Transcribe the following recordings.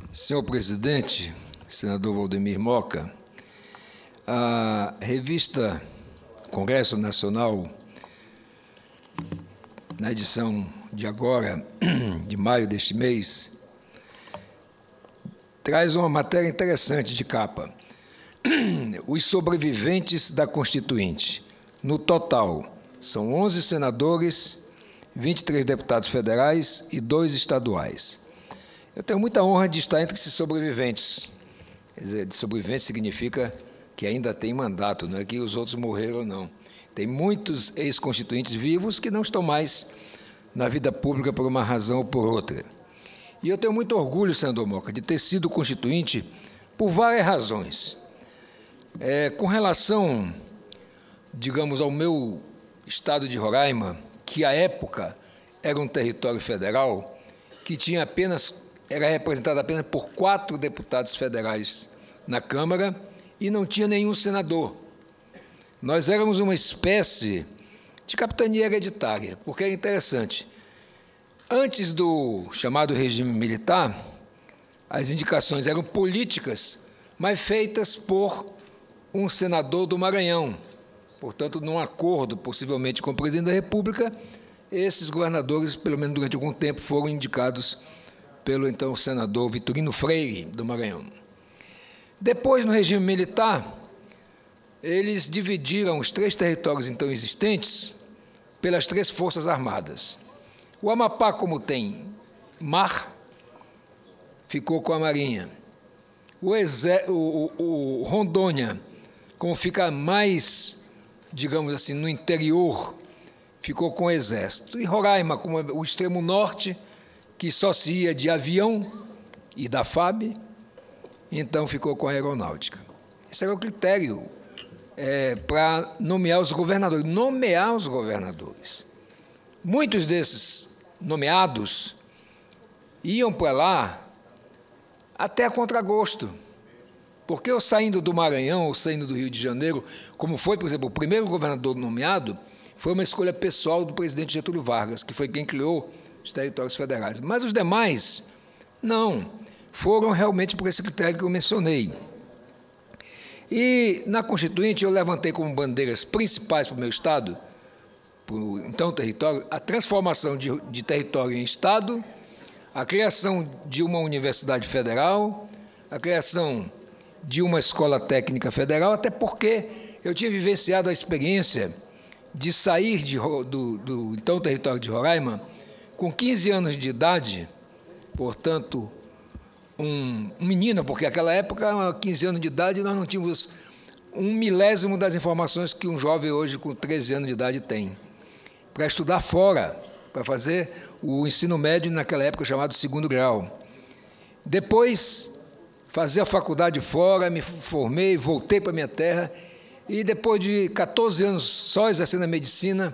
Senhor presidente, senador Valdemir Moca, a revista Congresso Nacional, na edição de agora, de maio deste mês, traz uma matéria interessante de capa. Os sobreviventes da Constituinte. No total, são 11 senadores, 23 deputados federais e 2 estaduais. Eu tenho muita honra de estar entre esses sobreviventes. Quer dizer, de sobrevivente significa que ainda tem mandato, não é que os outros morreram, não. Tem muitos ex-constituintes vivos que não estão mais na vida pública por uma razão ou por outra. E eu tenho muito orgulho, senador Moca, de ter sido constituinte por várias razões. Com relação, digamos, ao meu estado de Roraima, que à época era um território federal, que era representado apenas por 4 deputados federais na Câmara e não tinha nenhum senador. Nós éramos uma espécie de capitania hereditária, porque é interessante. Antes do chamado regime militar, as indicações eram políticas, mas feitas por um senador do Maranhão. Portanto, num acordo, possivelmente com o presidente da República, esses governadores, pelo menos durante algum tempo, foram indicados pelo então senador Vitorino Freire, do Maranhão. Depois, no regime militar, eles dividiram os 3 territórios então existentes pelas 3 forças armadas. O Amapá, como tem mar, ficou com a Marinha. O Rondônia, como fica mais, digamos assim, no interior, ficou com o Exército. E Roraima, como é o extremo norte, que só se ia de avião e da FAB, então ficou com a aeronáutica. Esse era o critério para nomear os governadores. Nomear os governadores. Muitos desses nomeados iam para lá até a contragosto. Porque eu saindo do Maranhão ou saindo do Rio de Janeiro, como foi, por exemplo, o primeiro governador nomeado, foi uma escolha pessoal do presidente Getúlio Vargas, que foi quem criou os territórios federais. Mas os demais, não, foram realmente por esse critério que eu mencionei. E na Constituinte eu levantei como bandeiras principais para o meu Estado, para o então território, a transformação de território em Estado, a criação de uma universidade federal, a criação de uma escola técnica federal, até porque eu tinha vivenciado a experiência de sair do então território de Roraima com 15 anos de idade, portanto, um menino, porque naquela época, 15 anos de idade, nós não tínhamos 1/1000 das informações que um jovem hoje com 13 anos de idade tem, para estudar fora, para fazer o ensino médio, naquela época chamado 2º grau. Depois, fazer a faculdade fora, me formei, voltei para a minha terra, e depois de 14 anos só exercendo a medicina,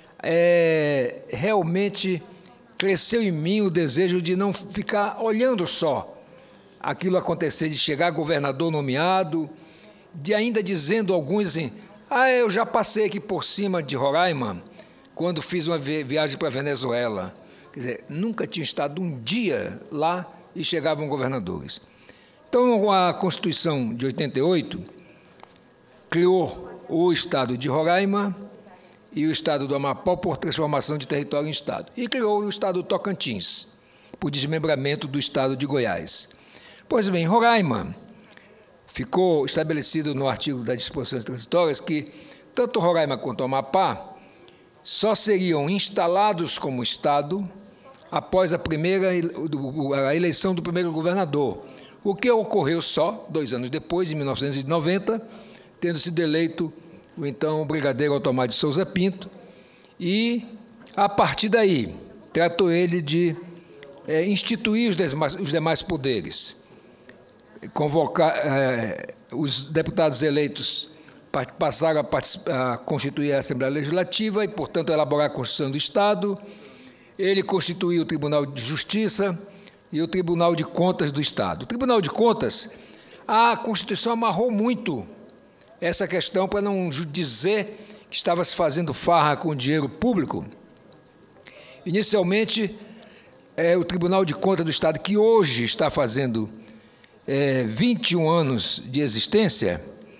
realmente cresceu em mim o desejo de não ficar olhando só aquilo acontecer, de chegar governador nomeado, de ainda dizendo alguns assim, eu já passei aqui por cima de Roraima, quando fiz uma viagem para a Venezuela. Quer dizer, nunca tinha estado um dia lá e chegavam governadores. Então, a Constituição de 88 criou o Estado de Roraima e o Estado do Amapá por transformação de território em Estado. E criou o Estado do Tocantins, por desmembramento do Estado de Goiás. Pois bem, Roraima ficou estabelecido no artigo das disposições transitórias que tanto Roraima quanto o Amapá só seriam instalados como Estado após a eleição do primeiro governador, o que ocorreu só 2 anos depois, em 1990, tendo sido eleito o então brigadeiro Altomar de Souza Pinto, e, a partir daí, tratou ele de instituir os demais poderes, convocar os deputados eleitos passaram a constituir a Assembleia Legislativa e, portanto, elaborar a Constituição do Estado. Ele constituiu o Tribunal de Justiça e o Tribunal de Contas do Estado. O Tribunal de Contas, a Constituição amarrou muito essa questão para não dizer que estava se fazendo farra com o dinheiro público. Inicialmente, o Tribunal de Contas do Estado, que hoje está fazendo 21 anos de existência,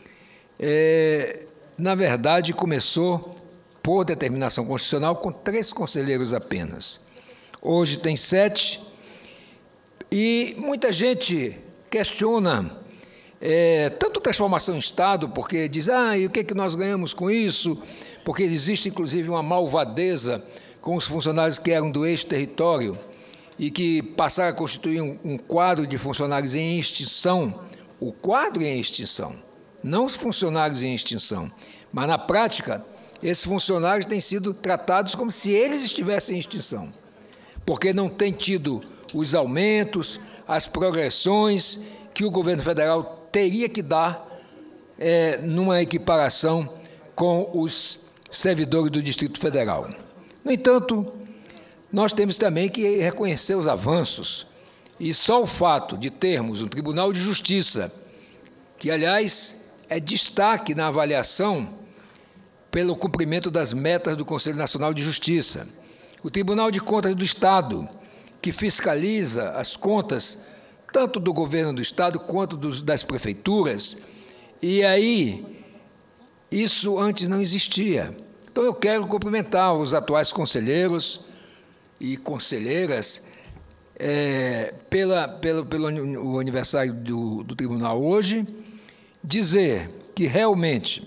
na verdade, começou por determinação constitucional com 3 conselheiros apenas. Hoje tem 7, e muita gente questiona tanto transformação em Estado, porque diz, e o que é que nós ganhamos com isso? Porque existe, inclusive, uma malvadeza com os funcionários que eram do ex-território e que passaram a constituir um quadro de funcionários em extinção. O quadro em extinção, não os funcionários em extinção. Mas, na prática, esses funcionários têm sido tratados como se eles estivessem em extinção, porque não têm tido os aumentos, as progressões que o governo federal teria que dar numa equiparação com os servidores do Distrito Federal. No entanto, nós temos também que reconhecer os avanços, e só o fato de termos um Tribunal de Justiça, que, aliás, é destaque na avaliação pelo cumprimento das metas do Conselho Nacional de Justiça, o Tribunal de Contas do Estado, que fiscaliza as contas tanto do governo do Estado quanto das prefeituras, e aí isso antes não existia. Então eu quero cumprimentar os atuais conselheiros e conselheiras pelo aniversário do tribunal hoje, dizer que realmente,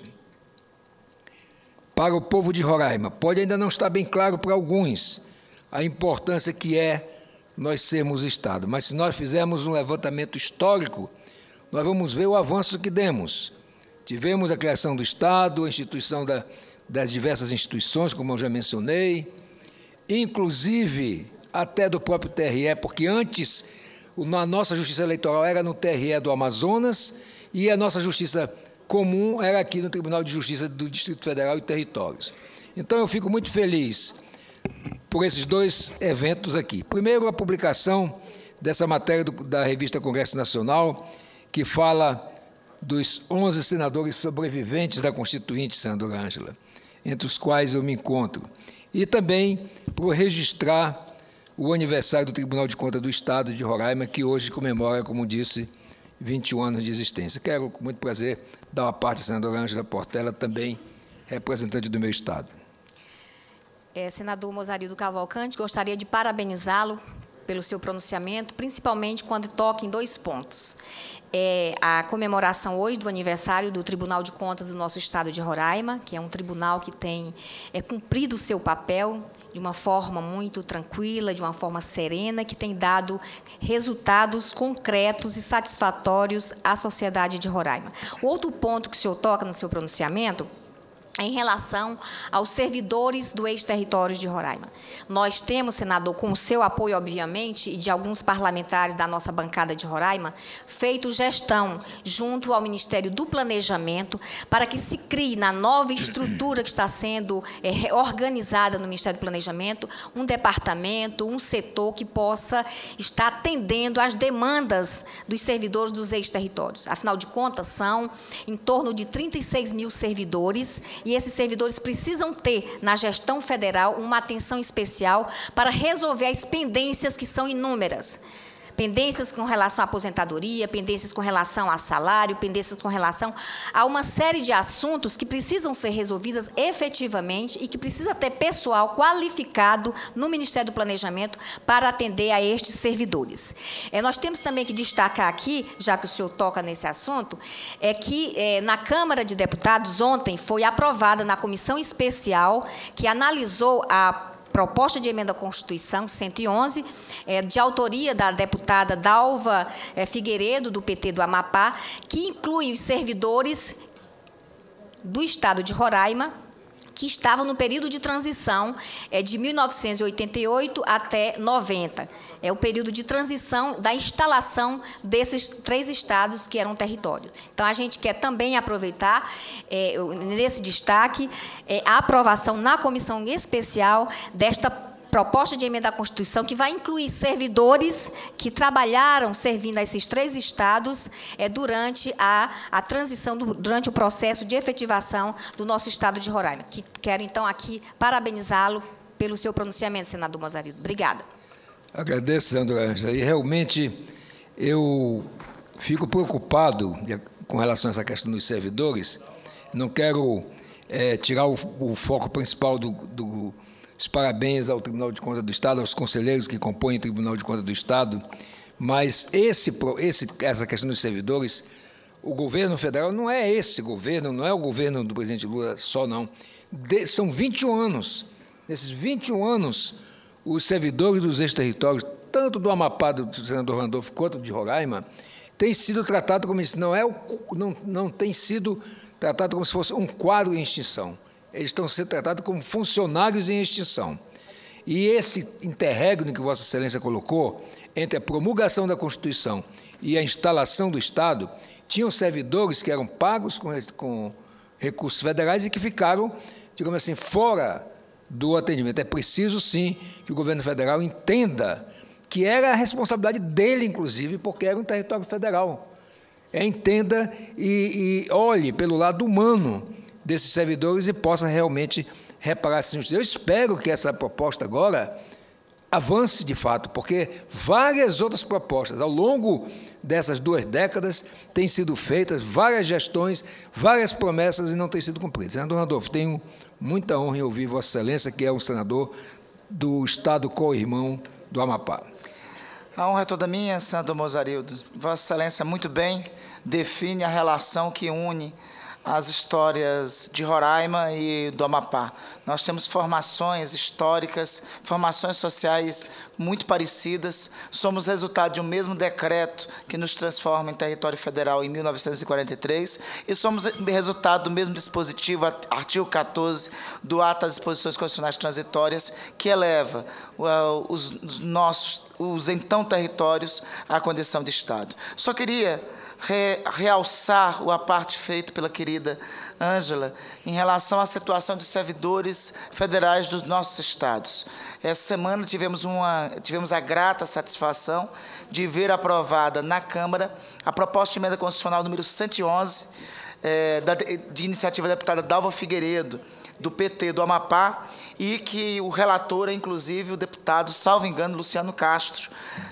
para o povo de Roraima, pode ainda não estar bem claro para alguns a importância que nós sermos Estado, mas se nós fizermos um levantamento histórico, nós vamos ver o avanço que demos. Tivemos a criação do Estado, a instituição das diversas instituições, como eu já mencionei, inclusive até do próprio TRE, porque antes a nossa justiça eleitoral era no TRE do Amazonas e a nossa justiça comum era aqui no Tribunal de Justiça do Distrito Federal e Territórios. Então, eu fico muito feliz por esses 2 eventos aqui. Primeiro, a publicação dessa matéria da revista Congresso Nacional, que fala dos 11 senadores sobreviventes da Constituinte, senadora Ângela, entre os quais eu me encontro. E também por registrar o aniversário do Tribunal de Contas do Estado de Roraima, que hoje comemora, como disse, 21 anos de existência. Quero, com muito prazer, dar uma parte à senadora Ângela Portela, também representante do meu Estado. Senador Mozarildo Cavalcante, gostaria de parabenizá-lo pelo seu pronunciamento, principalmente quando toca em 2 pontos. A comemoração hoje do aniversário do Tribunal de Contas do nosso Estado de Roraima, que é um tribunal que tem cumprido o seu papel de uma forma muito tranquila, de uma forma serena, que tem dado resultados concretos e satisfatórios à sociedade de Roraima. O outro ponto que o senhor toca no seu pronunciamento em relação aos servidores do ex-território de Roraima. Nós temos, senador, com o seu apoio, obviamente, e de alguns parlamentares da nossa bancada de Roraima, feito gestão junto ao Ministério do Planejamento para que se crie, na nova estrutura que está sendo organizada no Ministério do Planejamento, um departamento, um setor que possa estar atendendo às demandas dos servidores dos ex-territórios. Afinal de contas, são em torno de 36 mil servidores, e esses servidores precisam ter, na gestão federal, uma atenção especial para resolver as pendências que são inúmeras. Pendências com relação à aposentadoria, pendências com relação a salário, pendências com relação a uma série de assuntos que precisam ser resolvidas efetivamente e que precisa ter pessoal qualificado no Ministério do Planejamento para atender a estes servidores. Nós temos também que destacar aqui, já que o senhor toca nesse assunto, que na Câmara de Deputados, ontem, foi aprovada na comissão especial que analisou a proposta de emenda à Constituição 111, de autoria da deputada Dalva Figueiredo, do PT do Amapá, que inclui os servidores do Estado de Roraima, que estavam no período de transição de 1988 até 90. É o período de transição da instalação desses 3 estados que eram território. Então, a gente quer também aproveitar, nesse destaque, a aprovação na comissão especial desta proposta de emenda à Constituição, que vai incluir servidores que trabalharam servindo a esses 3 estados durante a transição, durante o processo de efetivação do nosso Estado de Roraima. Quero, então, aqui parabenizá-lo pelo seu pronunciamento, senador Mozarildo. Obrigada. Agradeço, senadora Ângela. E, realmente, eu fico preocupado com relação a essa questão dos servidores. Não quero tirar o foco principal dos parabéns ao Tribunal de Contas do Estado, aos conselheiros que compõem o Tribunal de Contas do Estado, mas essa questão dos servidores, o governo federal não é esse governo, não é o governo do presidente Lula só, não. São 21 anos. Nesses 21 anos, os servidores dos ex-territórios, tanto do Amapá, do senador Randolfo, quanto de Roraima, têm sido tratados como isso. Não tem sido tratado como se fosse um quadro em extinção. Eles estão sendo tratados como funcionários em extinção. E esse interregno que Vossa Excelência colocou entre a promulgação da Constituição e a instalação do Estado, tinham servidores que eram pagos com recursos federais e que ficaram, digamos assim, fora do atendimento. É preciso, sim, que o governo federal entenda que era a responsabilidade dele, inclusive, porque era um território federal. Entenda e olhe pelo lado humano desses servidores e possa realmente reparar essa injustiça. Eu espero que essa proposta agora avance de fato, porque várias outras propostas ao longo dessas 2 décadas têm sido feitas, várias gestões, várias promessas e não têm sido cumpridas. Senador Randolfo, tenho muita honra em ouvir Vossa Excelência, que é um senador do Estado co-irmão do Amapá. A honra é toda minha, senador Mozarildo. Vossa Excelência muito bem define a relação que une as histórias de Roraima e do Amapá. Nós temos formações históricas, formações sociais muito parecidas, somos resultado de um mesmo decreto que nos transforma em território federal em 1943 e somos resultado do mesmo dispositivo, artigo 14 do Ato das Disposições Constitucionais Transitórias, que eleva os então territórios à condição de Estado. Só queria realçar a parte feita pela querida Ângela em relação à situação dos servidores federais dos nossos estados. Essa semana tivemos a grata satisfação de ver aprovada na Câmara a proposta de emenda constitucional número 111, de iniciativa da deputada Dalva Figueiredo, do PT do Amapá, e que o relator é, inclusive, o deputado, salvo engano, Luciano Castro,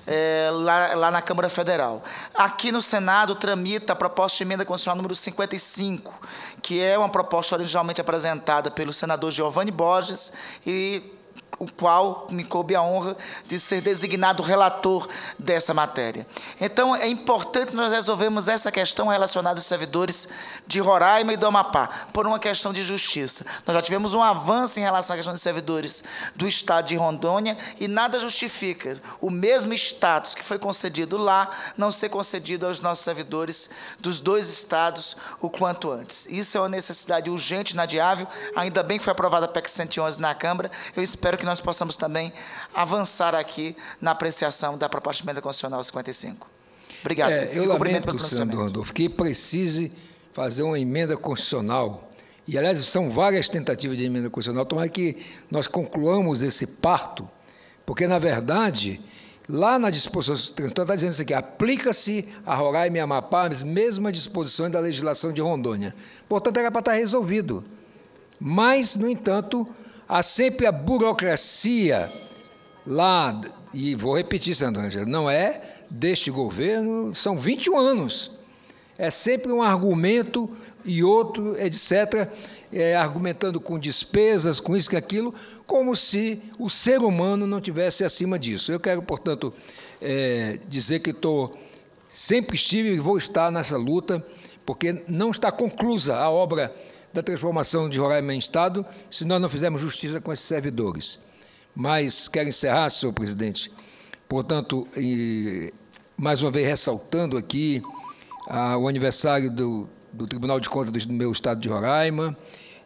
lá na Câmara Federal. Aqui no Senado tramita a proposta de emenda constitucional número 55, que é uma proposta originalmente apresentada pelo senador Giovanni Borges e o qual me coube a honra de ser designado relator dessa matéria. Então, é importante nós resolvermos essa questão relacionada aos servidores de Roraima e do Amapá, por uma questão de justiça. Nós já tivemos um avanço em relação à questão dos servidores do Estado de Rondônia e nada justifica o mesmo status que foi concedido lá não ser concedido aos nossos servidores dos 2 estados o quanto antes. Isso é uma necessidade urgente, inadiável, ainda bem que foi aprovada a PEC 111 na Câmara, eu espero que nós possamos também avançar aqui na apreciação da proposta de emenda constitucional 55. Obrigado. Eu lamento, senador Randolfo, que precise fazer uma emenda constitucional, e, aliás, são várias tentativas de emenda constitucional, tomara que nós concluamos esse parto, porque, na verdade, lá na disposição transitória está dizendo isso aqui, aplica-se a Roraima e Amapá as mesmas disposições da legislação de Rondônia. Portanto, era para estar resolvido. Mas, no entanto, há sempre a burocracia lá, e vou repetir, senador Ângela, não é deste governo, são 21 anos. É sempre um argumento e outro, etc., argumentando com despesas, com isso, com aquilo, como se o ser humano não tivesse acima disso. Eu quero, portanto, dizer que sempre estive e vou estar nessa luta, porque não está conclusa a obra da transformação de Roraima em Estado, se nós não fizermos justiça com esses servidores. Mas quero encerrar, senhor presidente, portanto, mais uma vez ressaltando aqui o aniversário do Tribunal de Contas do meu Estado de Roraima,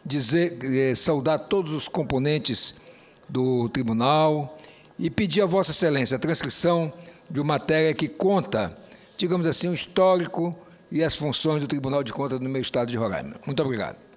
saudar todos os componentes do tribunal e pedir a Vossa Excelência a transcrição de uma matéria que conta, digamos assim, o histórico e as funções do Tribunal de Contas do meu Estado de Roraima. Muito obrigado.